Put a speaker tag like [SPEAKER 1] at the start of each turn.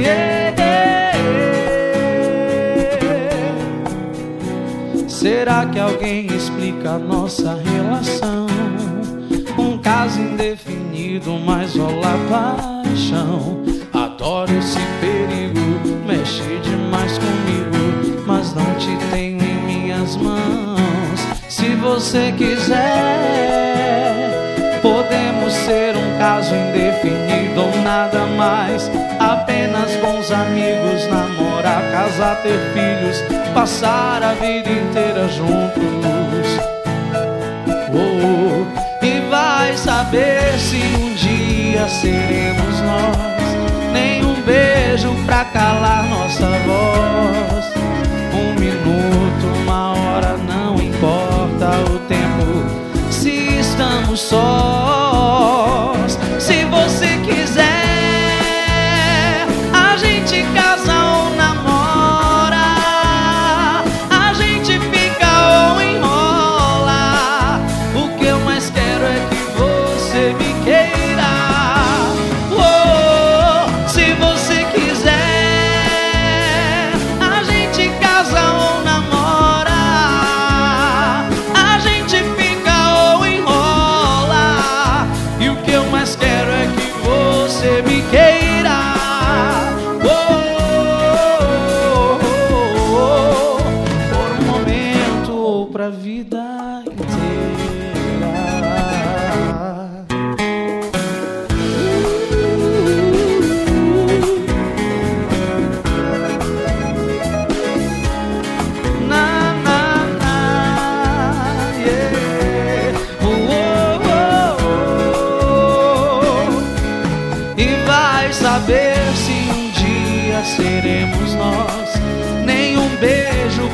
[SPEAKER 1] Será que alguém explica a nossa relação? Um caso indefinido, mas rola paixão. Adoro esse perigo, mexe demais comigo, mas não te tenho em minhas mãos. Se você quiser, podemos ser um caso indefinido ou nada mais. Apenas bons amigos, namorar, casar, ter filhos, passar a vida inteira juntos. E vai saber se um dia seremos nós. Nem um beijo pra calar nossa voz. Um minuto, uma hora, não importa o tempo, se estamos sós. Se você quiser, a gente casa ou namora, a gente fica ou enrola. O que eu mais quero é que você me queira. Se você quiser, a gente casa ou namora, a gente fica ou enrola. E o que eu mais quero é que você me queira. Por um momento ou pra vida inteira. Na, na, na, yeah. E vai saber se um dia seremos nós. Nem um beijo